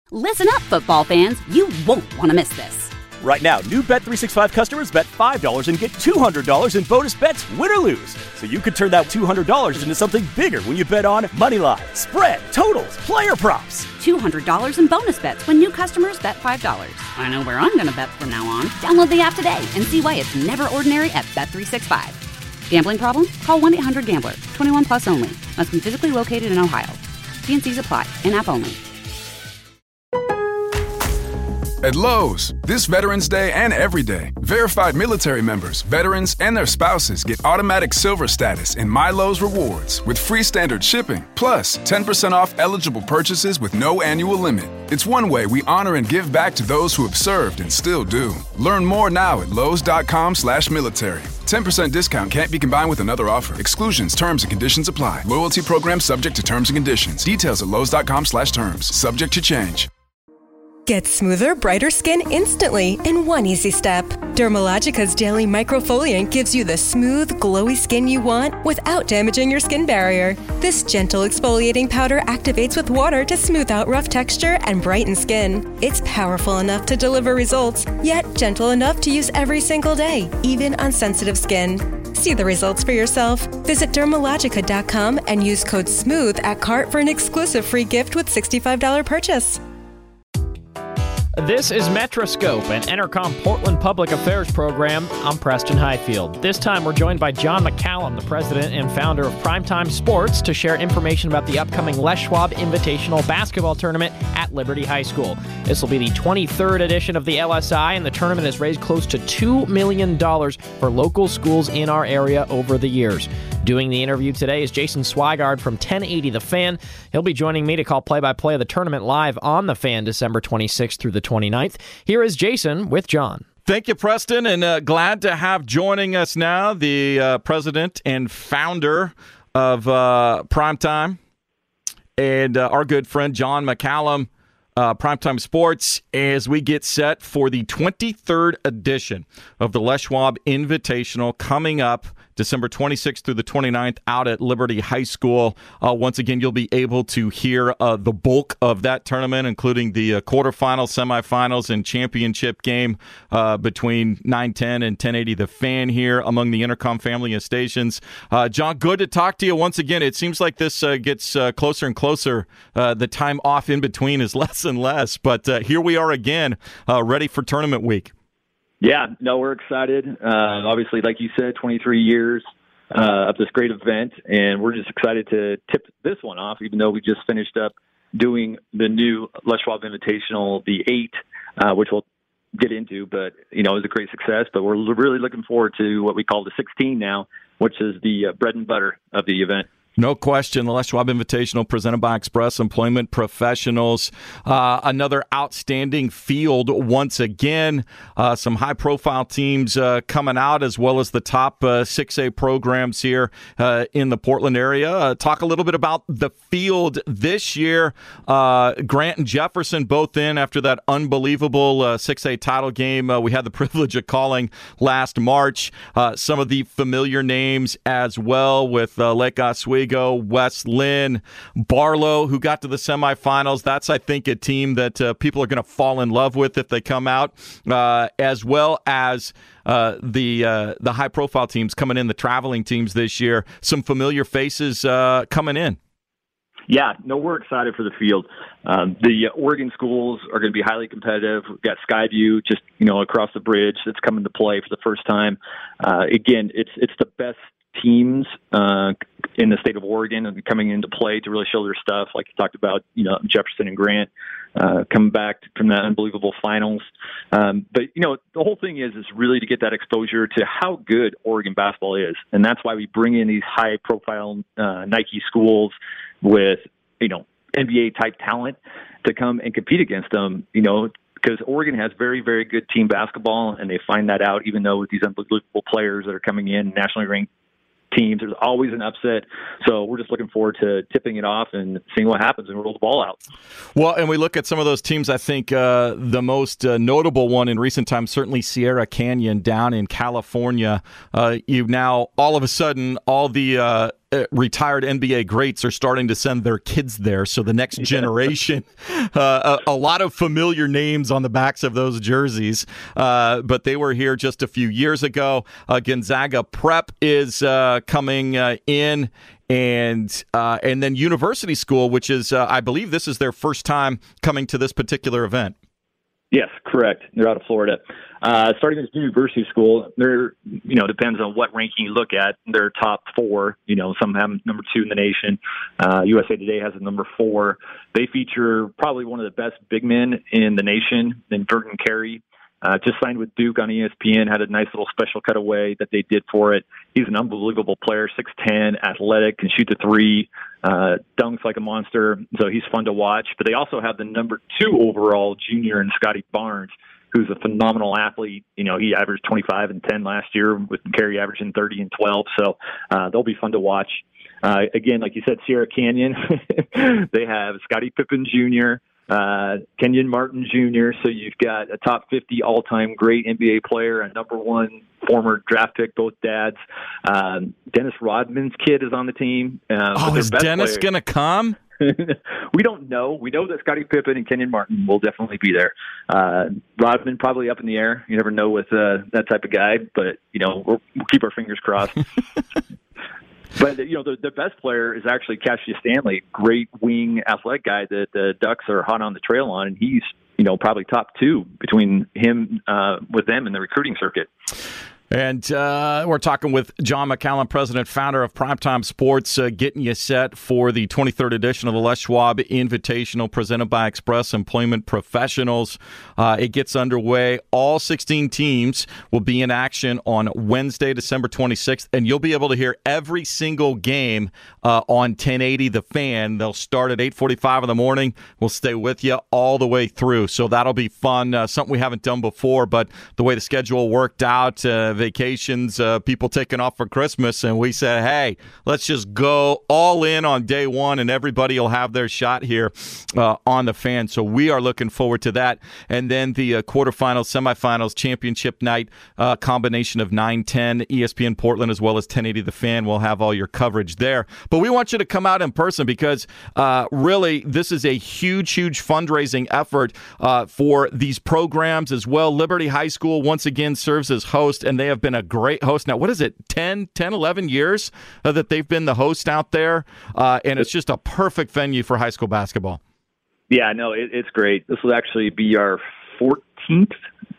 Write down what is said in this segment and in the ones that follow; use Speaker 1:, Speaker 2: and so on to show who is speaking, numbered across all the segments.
Speaker 1: Listen up, football fans. You won't want to miss this.
Speaker 2: Right now, new Bet365 customers bet $5 and get $200 in bonus bets, win or lose. So you could turn that $200 into something bigger when you bet on moneyline, spread, totals, player props.
Speaker 1: $200 in bonus bets when new customers bet $5. I know where I'm going to bet from now on. Download the app today and see why it's never ordinary at Bet365. Gambling problem? Call 1-800-GAMBLER. 21 plus only. Must be physically located in Ohio. T&Cs apply. In-app only.
Speaker 3: At Lowe's, this Veterans Day and every day, verified military members, veterans, and their spouses get automatic silver status in My Lowe's Rewards with free standard shipping, plus 10% off eligible purchases with no annual limit. It's one way we honor and give back to those who have served and still do. Learn more now at lowes.com/military. 10% discount can't be combined with another offer. Exclusions, terms, and conditions apply. Loyalty program subject to terms and conditions. Details at lowes.com/terms. Subject to change.
Speaker 4: Get smoother, brighter skin instantly in one easy step. Dermalogica's daily microfoliant gives you the smooth, glowy skin you want without damaging your skin barrier. This gentle exfoliating powder activates with water to smooth out rough texture and brighten skin. It's powerful enough to deliver results, yet gentle enough to use every single day, even on sensitive skin. See the results for yourself. Visit Dermalogica.com and use code SMOOTH at cart for an exclusive free gift with $65 purchase.
Speaker 5: This is Metroscope, an Entercom Portland Public Affairs program. I'm Preston Highfield. This time we're joined by John McCallum, the president and founder of Primetime Sports, to share information about the upcoming Les Schwab Invitational Basketball Tournament at Liberty High School. This will be the 23rd edition of the LSI, and the tournament has raised close to $2 million for local schools in our area over the years. Doing the interview today is Jason Swigard from 1080 The Fan. He'll be joining me to call play-by-play of the tournament live on The Fan December 26th through the 29th. Here is Jason with John.
Speaker 6: Thank you, Preston, and glad to have joining us now the president and founder of Primetime and our good friend John McCallum, Primetime Sports, as we get set for the 23rd edition of the Les Schwab Invitational coming up December 26th through the 29th out at Liberty High School. Once again, you'll be able to hear the bulk of that tournament, including the quarterfinals, semifinals, and championship game between 910 and 1080 The Fan here among the Intercom family of stations. John, good to talk to you once again. It seems like this gets closer and closer. The time off in between is less and less, but here we are again, ready for tournament week.
Speaker 7: Yeah, no, we're excited. Obviously, like you said, 23 years of this great event, and we're just excited to tip this one off, even though we just finished up doing the new Les Schwab Invitational, the 8, which we'll get into, but, you know, it was a great success. But we're really looking forward to what we call the 16 now, which is the bread and butter of the event.
Speaker 6: No question. The Les Schwab Invitational presented by Express Employment Professionals. Another outstanding field once again. Some high-profile teams coming out, as well as the top 6A programs here in the Portland area. Talk a little bit about the field this year. Grant and Jefferson both in after that unbelievable 6A title game we had the privilege of calling last March. Some of the familiar names as well with Lake Oswego, West Lynn, Barlow, who got to the semifinals. That's, I think, a team that people are going to fall in love with if they come out, as well as the high-profile teams coming in, the traveling teams this year. Some familiar faces coming in.
Speaker 7: Yeah, no, we're excited for the field. The Oregon schools are going to be highly competitive. We've got Skyview just, across the bridge that's coming to play for the first time. Again, it's the best teams in the state of Oregon and coming into play to really show their stuff, like you talked about, Jefferson and Grant coming back from that unbelievable finals. But, the whole thing is really to get that exposure to how good Oregon basketball is. And that's why we bring in these high-profile Nike schools with, NBA-type talent to come and compete against them, because Oregon has very, very good team basketball, and they find that out even though with these unbelievable players that are coming in, nationally ranked teams, there's always an upset. So we're just looking forward to tipping it off and seeing what happens and roll the ball out.
Speaker 6: Well, and we look at some of those teams. I think the most notable one in recent times, certainly Sierra Canyon down in California. You now, all of a sudden, all the retired NBA greats are starting to send their kids there. So the next generation, a lot of familiar names on the backs of those jerseys. But they were here just a few years ago. Gonzaga Prep is coming in. And then University School, which is, I believe this is their first time coming to this particular event.
Speaker 7: Yes, correct. They're out of Florida. Starting as University School, they're, depends on what ranking you look at. They're top 4. Some have number 2 in the nation. USA Today has a number 4. They feature probably one of the best big men in the nation, in Burton Carey. Just signed with Duke on ESPN, had a nice little special cutaway that they did for it. He's an unbelievable player, 6'10", athletic, can shoot the 3, dunks like a monster, so he's fun to watch. But they also have the number 2 overall junior in Scotty Barnes, who's a phenomenal athlete. He averaged 25 and 10 last year, with Carey averaging 30 and 12, so they'll be fun to watch. Again, like you said, Sierra Canyon, they have Scottie Pippen Jr., Kenyon Martin Jr., so you've got a top 50 all-time great NBA player, a number 1 former draft pick, both dads. Dennis Rodman's kid is on the team.
Speaker 6: Is Dennis going to come?
Speaker 7: We don't know. We know that Scottie Pippen and Kenyon Martin will definitely be there. Rodman probably up in the air. You never know with that type of guy, but we'll keep our fingers crossed. But, the best player is actually Cassius Stanley, great wing athletic guy that the Ducks are hot on the trail on, and he's, probably top 2 between him with them in the recruiting circuit.
Speaker 6: And we're talking with John McCallum, president, founder of Primetime Sports, getting you set for the 23rd edition of the Les Schwab Invitational presented by Express Employment Professionals. It gets underway. All 16 teams will be in action on Wednesday, December 26th, and you'll be able to hear every single game on 1080 The Fan. They'll start at 8:45 in the morning. We'll stay with you all the way through, so that'll be fun. Something we haven't done before, but the way the schedule worked out, vacations, people taking off for Christmas, and we said, hey, let's just go all in on day one, and everybody will have their shot here on the Fan. So we are looking forward to that. And then the quarterfinals, semifinals, championship night, combination of 9-10, ESPN Portland, as well as 1080 The Fan. We'll have all your coverage there. But we want you to come out in person because really this is a huge, huge fundraising effort for these programs as well. Liberty High School once again serves as host, and they have been a great host. Now, what is it, 10, 11 years that they've been the host out there? And it's just a perfect venue for high school basketball. Yeah, no, it's great. This will actually be our 14th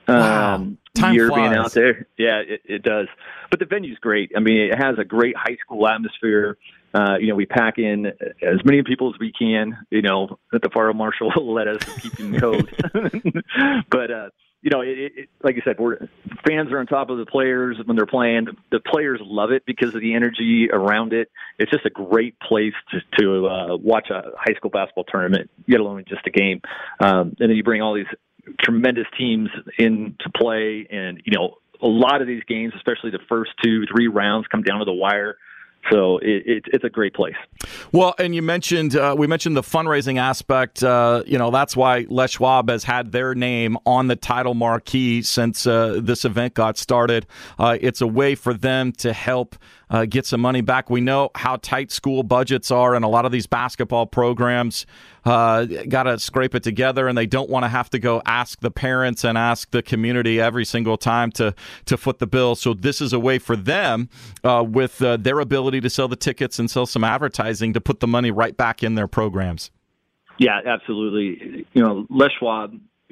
Speaker 6: year being out there. Yeah, it does. But the venue's great. I mean, it has a great high school atmosphere. We pack in as many people as we can, that the fire marshal will let us keep in code. But, like you said, fans are on top of the players when they're playing. The players love it because of the energy around it. It's just a great place to watch a high school basketball tournament, let alone just a game. And then you bring all these tremendous teams in to play, and a lot of these games, especially the first 2-3 rounds, come down to the wire. So it's a great place. Well, and we mentioned the fundraising aspect. That's why Les Schwab has had their name on the title marquee since this event got started. It's a way for them to help get some money back. We know how tight school budgets are, and a lot of these basketball programs got to scrape it together, and they don't want to have to go ask the parents and ask the community every single time to foot the bill. So this is a way for them, with their ability to sell the tickets and sell some advertising, to put the money right back in their programs. Yeah, absolutely. Les Schwab,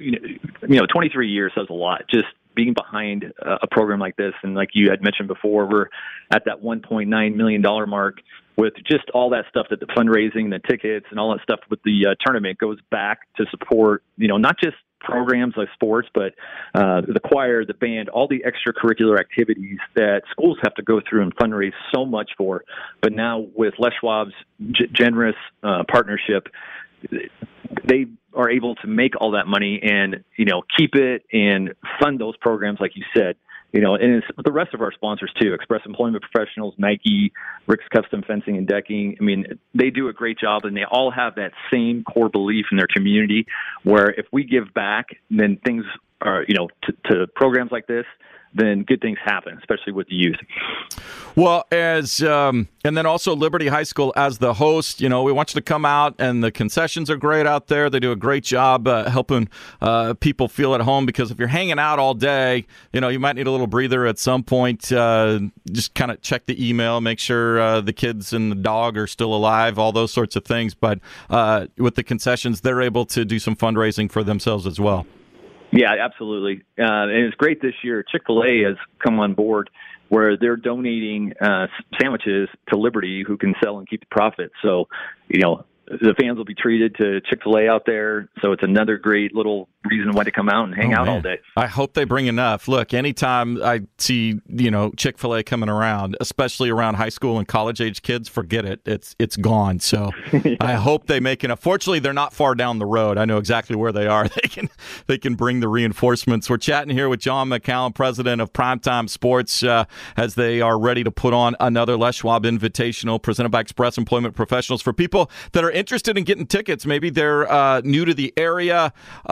Speaker 6: 23 years says a lot. Just being behind a program like this, and like you had mentioned before, we're at that $1.9 million mark with just all that stuff, that the fundraising, the tickets, and all that stuff with the tournament goes back to support, not just programs like sports, but the choir, the band, all the extracurricular activities that schools have to go through and fundraise so much for. But now with Les Schwab's generous partnership, they are able to make all that money and, keep it and fund those programs, like you said. And it's the rest of our sponsors too, Express Employment Professionals, Nike, Rick's Custom Fencing and Decking. I mean, they do a great job, and they all have that same core belief in their community, where if we give back, then things are, to programs like this,
Speaker 7: then good things happen, especially with the youth.
Speaker 6: Well, and then also Liberty High School as the host, we want you to come out, and the concessions are great out there. They do a great job helping people feel at home, because if you're hanging out all day, you might need a little breather at some point. Just kind of check the email, make sure the kids and the dog are still alive, all those sorts of things. But with the concessions, they're able to do some fundraising for themselves as well.
Speaker 7: Yeah, absolutely. And it's great this year. Chick-fil-A has come on board where they're donating sandwiches to Liberty, who can sell and keep the profit. So, the fans will be treated to Chick-fil-A out there. So it's another great little reason why to come out and hang out all day.
Speaker 6: I hope they bring enough. Look, anytime I see, Chick-fil-A coming around, especially around high school and college age kids, forget it. It's gone. So yeah. I hope they make enough. Fortunately, they're not far down the road. I know exactly where they are. They can bring the reinforcements. We're chatting here with John McCallum, president of Primetime Sports, as they are ready to put on another Les Schwab Invitational presented by Express Employment Professionals. For people that are interested in getting tickets, maybe they're new to the area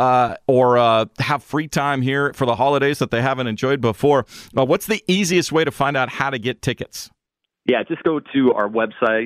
Speaker 6: or have free time here for the holidays that they haven't enjoyed before. What's the easiest way to find out how to get tickets?
Speaker 7: Yeah, just go to our website,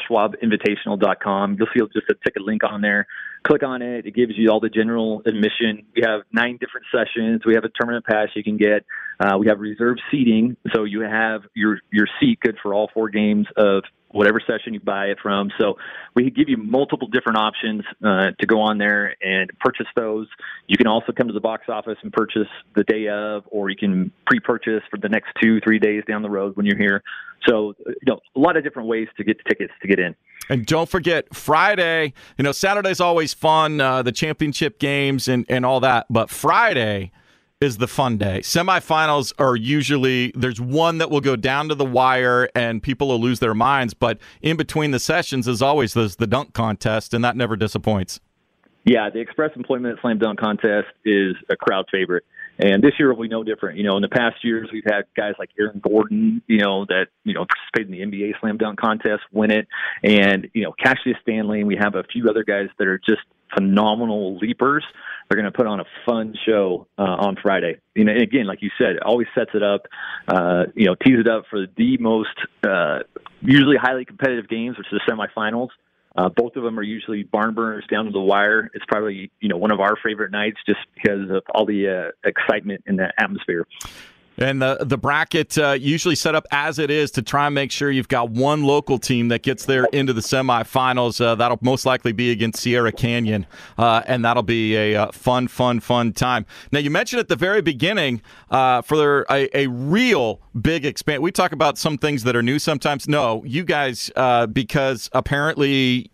Speaker 7: leschwabinvitational.com. You'll see just a ticket link on there. Click on it. It gives you all the general admission. We have 9 different sessions. We have a tournament pass you can get. We have reserved seating, so you have your seat good for all 4 games of whatever session you buy it from. So we give you multiple different options to go on there and purchase those. You can also come to the box office and purchase the day of, or you can pre-purchase for the next 2-3 days down the road when you're here. So, a lot of different ways to get tickets to get in.
Speaker 6: And don't forget, Friday, Saturday's always fun, the championship games and all that. But Friday is the fun day. Semifinals are usually, there's one that will go down to the wire and people will lose their minds. But in between the sessions, as always, there's the dunk contest, and that never disappoints. Yeah,
Speaker 7: the Express Employment Slam Dunk Contest is a crowd favorite. And this year will be no different. In the past years, we've had guys like Aaron Gordon, that, participated in the NBA Slam Dunk Contest, win it. And, Cassius Stanley, and we have a few other guys that are just phenomenal leapers. They're going to put on a fun show on Friday. And again, like you said, it always sets it up, tees it up for the most usually highly competitive games, which is the semifinals. Both of them are usually barn burners down to the wire. It's probably, one of our favorite nights just because of all the excitement in the atmosphere.
Speaker 6: And the bracket usually set up as it is to try and make sure you've got one local team that gets there into the semifinals. That'll most likely be against Sierra Canyon, and that'll be a fun time. Now, you mentioned at the very beginning for a real big expansion. We talk about some things that are new sometimes. No, you guys, because apparently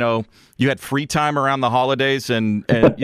Speaker 6: you had free time around the holidays and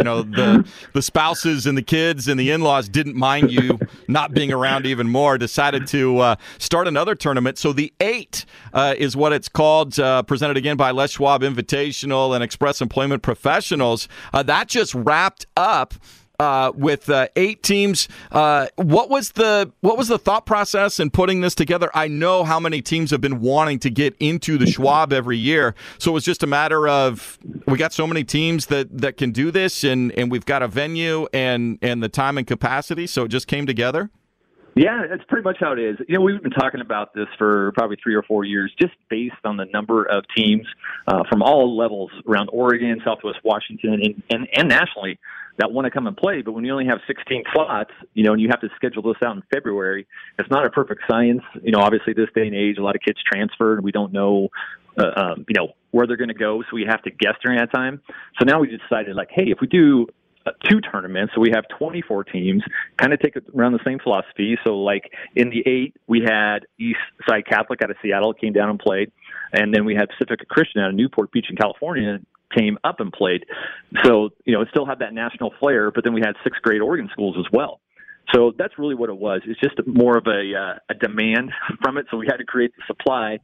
Speaker 6: the spouses and the kids and the in-laws didn't mind you not being around even more, decided to start another tournament. So the 8 is what it's called, presented again by Les Schwab Invitational and Express Employment Professionals. That just wrapped up with 8 teams. What was the thought process in putting this together? I know how many teams have been wanting to get into the Schwab every year, so it was just a matter of we got so many teams that can do this, and we've got a venue and the time and capacity, so it just came together.
Speaker 7: Yeah, that's pretty much how it is. We've been talking about this for probably 3 or 4 years, just based on the number of teams from all levels around Oregon, Southwest Washington, and nationally that want to come and play. But when you only have 16 slots, and you have to schedule this out in February, it's not a perfect science. Obviously this day and age, a lot of kids transfer, and we don't know, where they're going to go, so we have to guess during that time. So now we decided, hey, if we do 2 tournaments, so we have 24 teams, kind of take it around the same philosophy. So in the 8, we had East Side Catholic out of Seattle came down and played. And then we had Pacifica Christian out of Newport Beach in California came up and played. So, it still had that national flair, but then we had 6th grade Oregon schools as well. So that's really what it was. It's just more of a demand from it. So we had to create the supply.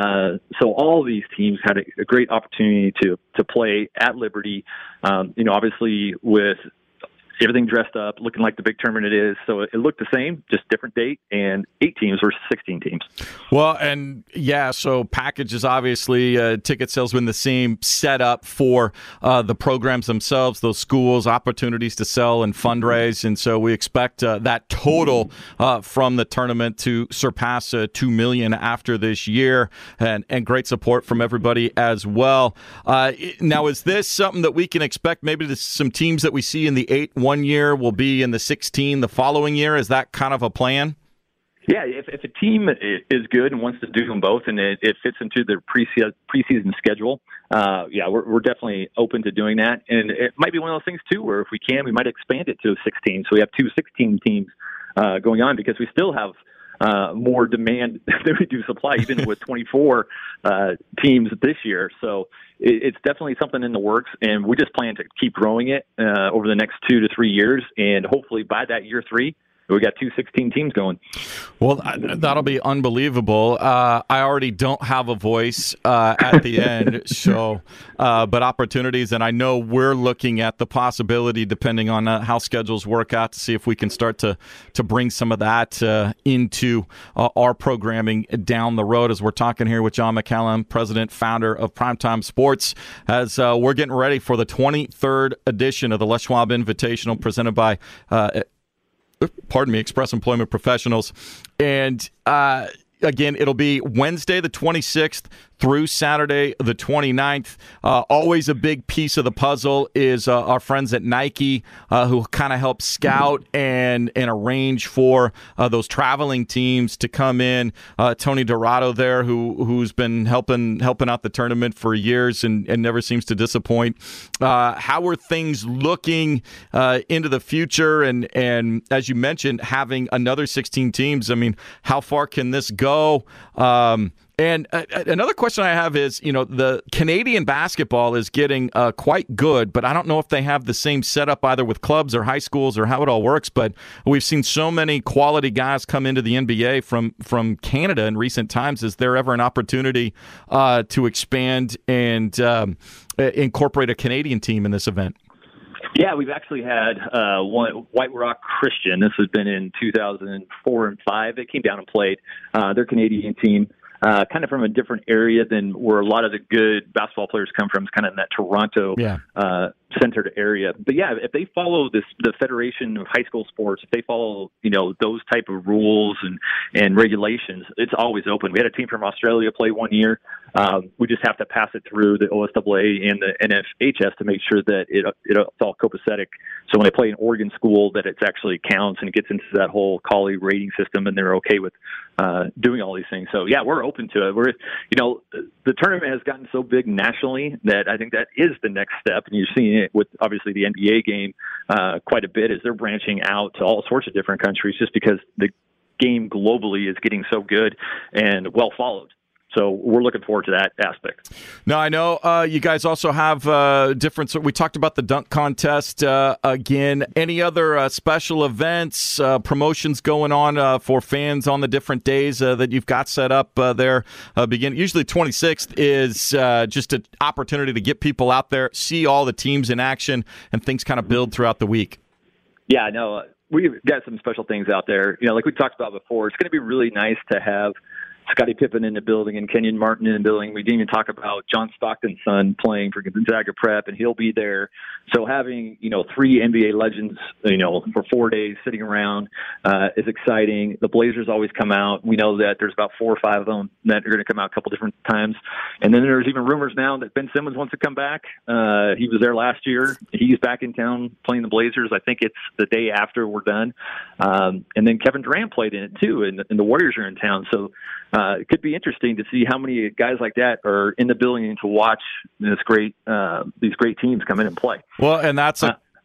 Speaker 7: So all of these teams had a great opportunity to play at Liberty. Obviously with everything dressed up, looking like the big tournament it is. So it looked the same, just different date, and 8 teams versus 16 teams.
Speaker 6: Well, and so packages, obviously, ticket sales been the same setup for the programs themselves, those schools, opportunities to sell and fundraise. And so we expect that total from the tournament to surpass $2 million after this year, and great support from everybody as well. Now, is this something that we can expect maybe some teams that we see in the 8 one year will be in the 16 the following year? Is that kind of a plan?
Speaker 7: Yeah, if a team is good and wants to do them both and it fits into their preseason schedule, we're definitely open to doing that. And it might be one of those things, too, where if we can, we might expand it to 16. So we have 2 16 teams going on because we still have more demand than we do supply, even with 24 teams this year. So it's definitely something in the works, and we just plan to keep growing it over the next 2 to 3 years, and hopefully by that year 3, we got 2 16 teams going.
Speaker 6: Well, that'll be unbelievable. I already don't have a voice at the end, so but opportunities, and I know we're looking at the possibility, depending on how schedules work out, to see if we can start to bring some of that into our programming down the road. As we're talking here with John McCallum, president, founder of Primetime Sports, as we're getting ready for the 23rd edition of the Les Schwab Invitational, presented by Express Employment Professionals. And again, it'll be Wednesday the 26th through Saturday the 29th. Always a big piece of the puzzle is our friends at Nike, who kind of help scout and arrange for those traveling teams to come in. Tony Dorado there, who's been helping out the tournament for years and never seems to disappoint. How are things looking into the future? And as you mentioned, having another 16 teams, I mean, how far can this go? And another question I have is, the Canadian basketball is getting quite good, but I don't know if they have the same setup either with clubs or high schools or how it all works. But we've seen so many quality guys come into the NBA from Canada in recent times. Is there ever an opportunity to expand and incorporate a Canadian team in this event?
Speaker 7: Yeah, we've actually had White Rock Christian. This has been in 2004 and 5. They came down and played their Canadian team. Kind of from a different area than where a lot of the good basketball players come from. It's kind of in that Toronto centered area. But yeah, if they follow the Federation of High School Sports, if they follow, those type of rules and regulations, it's always open. We had a team from Australia play one year. We just have to pass it through the OSAA and the NFHS to make sure that it's all copacetic. So when they play an Oregon school, that it actually counts and it gets into that whole colleague rating system, and they're okay with doing all these things. So yeah, we're open to it. The tournament has gotten so big nationally that I think that is the next step, and you're seeing it with obviously the NBA game quite a bit as they're branching out to all sorts of different countries, just because the game globally is getting so good and well followed. So we're looking forward to that aspect.
Speaker 6: Now, I know you guys also have different. We talked about the dunk contest again. Any other special events, promotions going on for fans on the different days that you've got set up there? Usually 26th is just an opportunity to get people out there, see all the teams in action, and things kind of build throughout the week.
Speaker 7: Yeah, no, we've got some special things out there. Like we talked about before, it's going to be really nice to have Scottie Pippen in the building and Kenyon Martin in the building. We didn't even talk about John Stockton's son playing for Gonzaga Prep, and he'll be there. So having, 3 NBA legends, for 4 days sitting around is exciting. The Blazers always come out. We know that there's about 4 or 5 of them that are going to come out a couple different times. And then there's even rumors now that Ben Simmons wants to come back. He was there last year. He's back in town playing the Blazers. I think it's the day after we're done. And then Kevin Durant played in it too, and the Warriors are in town. So it could be interesting to see how many guys like that are in the building to watch these great teams come in and play.
Speaker 6: Well, and that's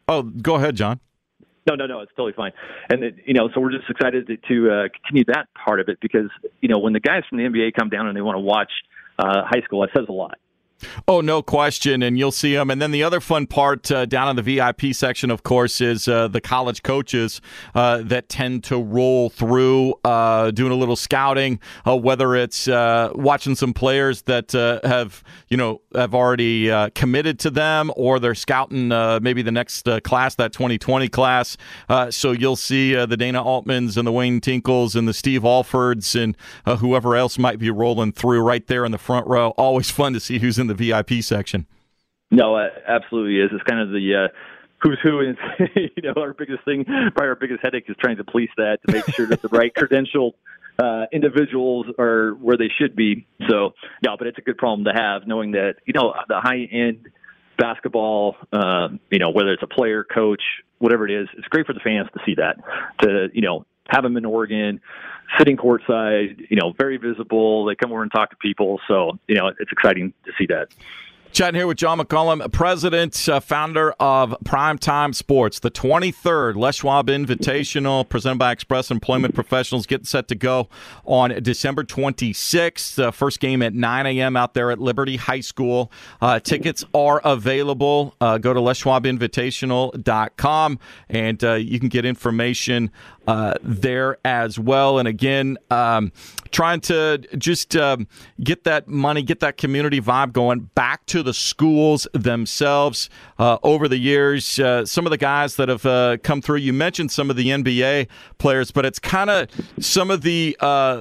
Speaker 6: go ahead, John.
Speaker 7: No, it's totally fine. And so we're just excited to continue that part of it because when the guys from the NBA come down and they want to watch high school, that says a lot.
Speaker 6: Oh, no question, and you'll see them. And then the other fun part down in the VIP section, of course, is the college coaches that tend to roll through, doing a little scouting, whether it's watching some players that have already committed to them, or they're scouting maybe the next class, that 2020 class. So you'll see the Dana Altmans and the Wayne Tinkles and the Steve Alfords and whoever else might be rolling through right there in the front row. Always fun to see who's in the VIP section.
Speaker 7: No, absolutely is. It's kind of the who's who, and our biggest thing, probably our biggest headache is trying to police that to make sure that the right credentialed individuals are where they should be. So, no, but it's a good problem to have, knowing that the high end basketball, whether it's a player, coach, whatever it is, it's great for the fans to see that, to have them in Oregon, sitting courtside, very visible. They come over and talk to people. So, it's exciting to see that.
Speaker 6: Chatting here with John McCollum, president, founder of Primetime Sports. The 23rd Les Schwab Invitational, presented by Express Employment Professionals, getting set to go on December 26th. First game at 9 a.m. out there at Liberty High School. Tickets are available. Go to leschwabinvitational.com, and you can get information there as well. And again, trying to just get that money, get that community vibe going back to the schools themselves. Over the years, some of the guys that have come through, you mentioned some of the NBA players, but it's kind of some of the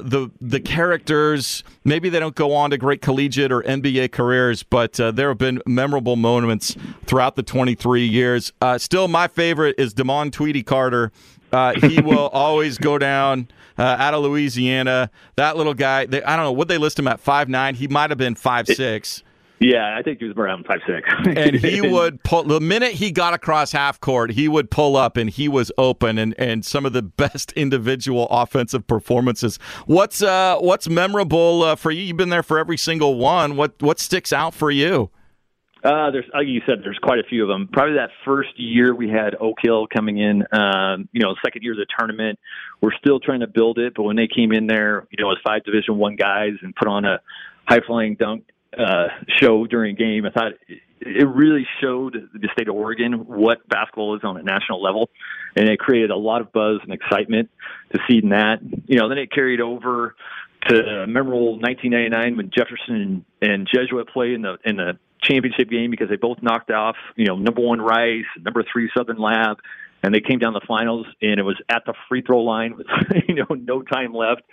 Speaker 6: characters. Maybe they don't go on to great collegiate or NBA careers, but there have been memorable moments throughout the 23 years. Still, my favorite is Damon Tweedy Carter. He will always go down out of Louisiana. That little guy, I don't know, would they list him at 5'9"? He might have been 5'6".
Speaker 7: Yeah, I think he was around 5'6".
Speaker 6: And he would pull, the minute he got across half court, he would pull up and he was open, and some of the best individual offensive performances. What's memorable for you? You've been there for every single one. What sticks out for you?
Speaker 7: There's, like you said, there's quite a few of them. Probably that first year we had Oak Hill coming in, second year of the tournament. We're still trying to build it, but when they came in there, as 5 Division I guys and put on a high-flying dunk show during a game, I thought it really showed the state of Oregon what basketball is on a national level, and it created a lot of buzz and excitement to see that. Then it carried over to memorable 1999 when Jefferson and Jesuit played in the championship game, because they both knocked off, number 1 Rice, number 3 Southern Lab, and they came down the finals, and it was at the free throw line with, no time left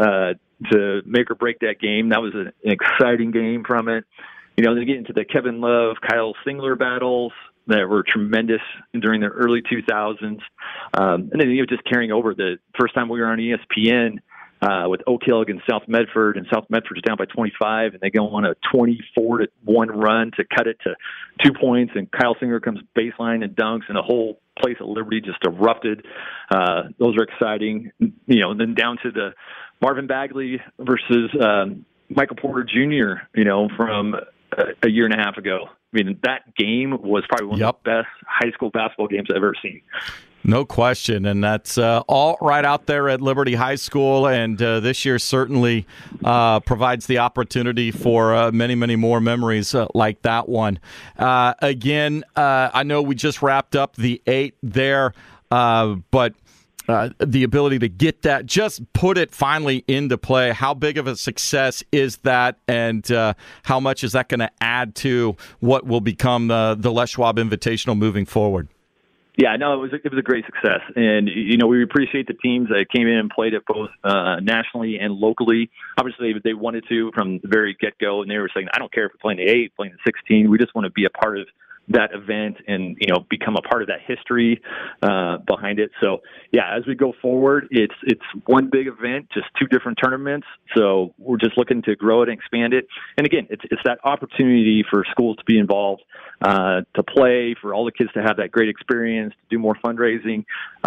Speaker 7: to make or break that game. That was an exciting game from it. Then get into the Kevin Love, Kyle Singler battles that were tremendous during the early 2000s. And then just carrying over the first time we were on ESPN, with Oak Hill against South Medford, and South Medford's down by 25, and they go on a 24-1 run to cut it to 2 points, and Kyle Singer comes baseline and dunks, and the whole place at Liberty just erupted. Those are exciting. And then down to the Marvin Bagley versus Michael Porter Jr., from a year and a half ago. I mean, that game was probably one of the best high school basketball games I've ever seen.
Speaker 6: No question, and that's all right out there at Liberty High School, and this year certainly provides the opportunity for many, many more memories like that one. Again, I know we just wrapped up the 8 there, but the ability to get that, just put it finally into play, how big of a success is that, and how much is that going to add to what will become the Les Schwab Invitational moving forward?
Speaker 7: Yeah, no, it was a great success, and we appreciate the teams that came in and played it both nationally and locally. Obviously, they wanted to from the very get-go, and they were saying, "I don't care if we're playing the 8, playing the 16. We just want to be a part of that event and become a part of that history behind it." So yeah, as we go forward, it's one big event, just 2 different tournaments. So we're just looking to grow it and expand it. And again, it's that opportunity for schools to be involved, to play, for all the kids to have that great experience, to do more fundraising.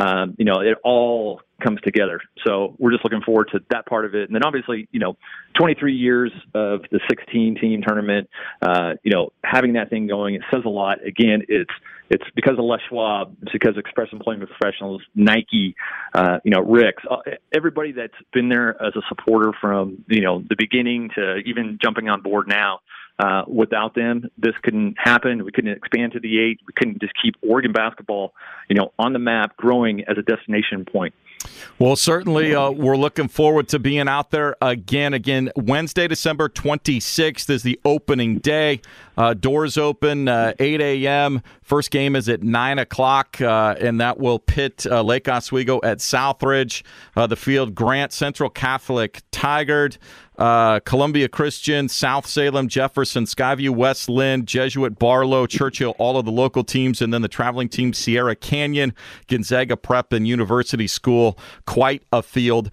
Speaker 7: It all comes together. So we're just looking forward to that part of it. And then obviously, 23 years of the 16-team tournament, having that thing going, it says a lot. Again, it's because of Les Schwab, it's because of Express Employment Professionals, Nike, Rick's, everybody that's been there as a supporter from, the beginning to even jumping on board now. Without them, this couldn't happen. We couldn't expand to the 8. We couldn't just keep Oregon basketball, on the map, growing as a destination point.
Speaker 6: Well, certainly we're looking forward to being out there again. Wednesday, December 26th is the opening day. Doors open 8 a.m. First game is at 9 o'clock, and that will pit Lake Oswego at Southridge. The field, Grant Central Catholic Tigard, Columbia Christian, South Salem, Jefferson, Skyview, West Lynn, Jesuit, Barlow, Churchill, all of the local teams, and then the traveling team, Sierra Canyon, Gonzaga Prep, and University School. Quite a field.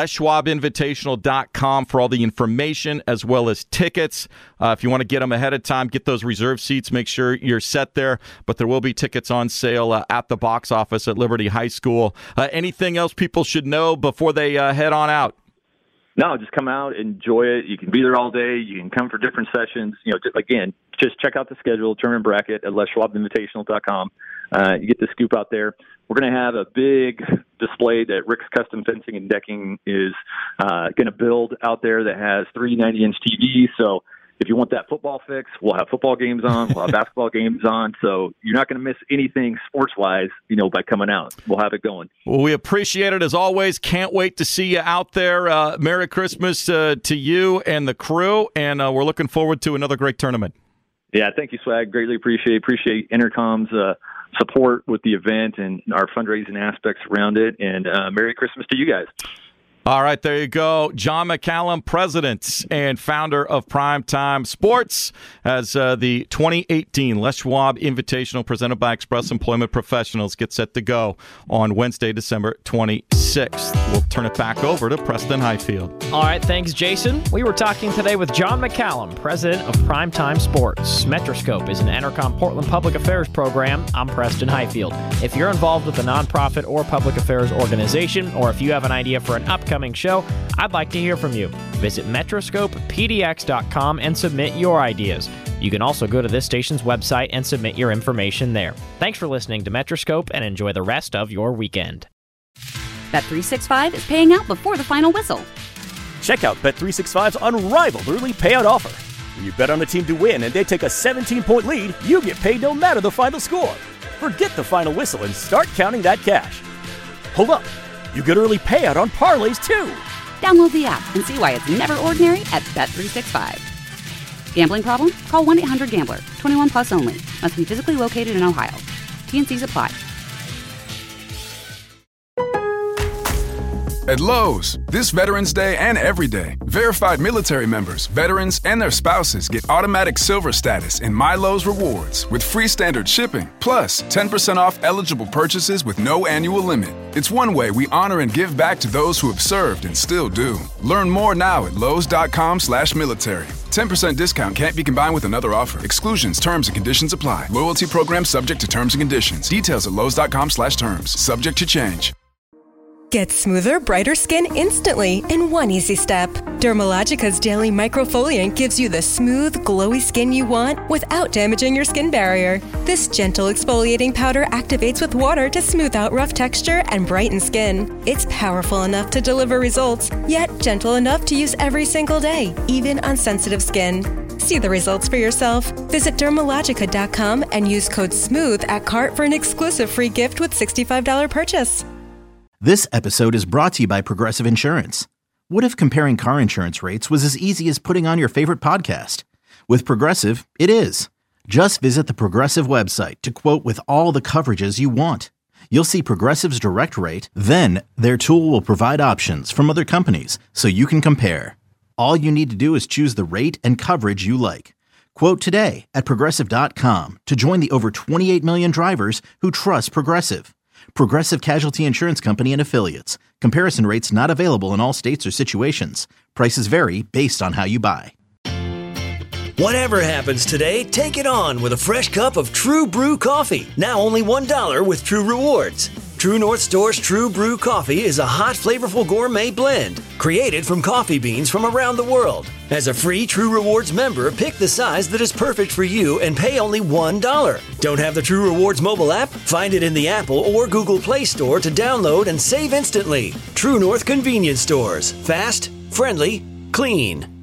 Speaker 6: LesSchwabInvitational.com for all the information as well as tickets. If you want to get them ahead of time, get those reserve seats, make sure you're set there. But there will be tickets on sale at the box office at Liberty High School. Anything else people should know before they head on out?
Speaker 7: No, just come out, enjoy it. You can be there all day. You can come for different sessions. Just check out the schedule, tournament bracket at LesSchwabInvitational.com. You get the scoop out there. We're going to have a big display that Rick's Custom Fencing and Decking is going to build out there that has 3 90-inch TVs. So if you want that football fix, we'll have football games on. We'll have basketball games on. So you're not going to miss anything sports-wise, by coming out. We'll have it going.
Speaker 6: Well, we appreciate it as always. Can't wait to see you out there. Merry Christmas to you and the crew, and we're looking forward to another great tournament.
Speaker 7: Yeah, thank you, Swag. Greatly appreciate Intercom's support with the event and our fundraising aspects around it. And Merry Christmas to you guys.
Speaker 6: All right, there you go. John McCallum, president and founder of Primetime Sports, as the 2018 Les Schwab Invitational presented by Express Employment Professionals gets set to go on Wednesday, December 26th. We'll turn it back over to Preston Highfield.
Speaker 5: All right, thanks, Jason. We were talking today with John McCallum, president of Primetime Sports. Metroscope is an Entercom Portland public affairs program. I'm Preston Highfield. If you're involved with a nonprofit or public affairs organization, or if you have an idea for an upcoming show, I'd like to hear from you. Visit metroscopepdx.com and submit your ideas. You can also go to this station's website and submit your information there. Thanks for listening to Metroscope, and enjoy the rest of your weekend.
Speaker 1: Bet365 is paying out before the final whistle.
Speaker 2: Check out Bet365's unrivaled early payout offer. When you bet on a team to win and they take a 17-point lead, you get paid no matter the final score. Forget the final whistle and start counting that cash. Hold up. You get early payout on parlays, too.
Speaker 1: Download the app and see why it's never ordinary at Bet365. Gambling problem? Call 1-800-GAMBLER. 21 plus only. Must be physically located in Ohio. T&Cs apply.
Speaker 3: At Lowe's, this Veterans Day and every day, verified military members, veterans, and their spouses get automatic silver status in My Lowe's Rewards with free standard shipping, plus 10% off eligible purchases with no annual limit. It's one way we honor and give back to those who have served and still do. Learn more now at Lowe's.com/military. 10% discount can't be combined with another offer. Exclusions, terms, and conditions apply. Loyalty program subject to terms and conditions. Details at Lowe's.com/terms. Subject to change.
Speaker 4: Get smoother, brighter skin instantly in one easy step. Dermalogica's Daily Microfoliant gives you the smooth, glowy skin you want without damaging your skin barrier. This gentle exfoliating powder activates with water to smooth out rough texture and brighten skin. It's powerful enough to deliver results, yet gentle enough to use every single day, even on sensitive skin. See the results for yourself. Visit Dermalogica.com and use code SMOOTH at cart for an exclusive free gift with $65 purchase.
Speaker 8: This episode is brought to you by Progressive Insurance. What if comparing car insurance rates was as easy as putting on your favorite podcast? With Progressive, it is. Just visit the Progressive website to quote with all the coverages you want. You'll see Progressive's direct rate, then their tool will provide options from other companies so you can compare. All you need to do is choose the rate and coverage you like. Quote today at Progressive.com to join the over 28 million drivers who trust Progressive. Progressive Casualty Insurance Company and Affiliates. Comparison rates not available in all states or situations. Prices vary based on how you buy.
Speaker 9: Whatever happens today, take it on with a fresh cup of True Brew coffee. Now only $1 with True Rewards. True North Store's True Brew coffee is a hot, flavorful gourmet blend created from coffee beans from around the world. As a free True Rewards member, pick the size that is perfect for you and pay only $1. Don't have the True Rewards mobile app? Find it in the Apple or Google Play Store to download and save instantly. True North Convenience Stores. Fast, friendly, clean.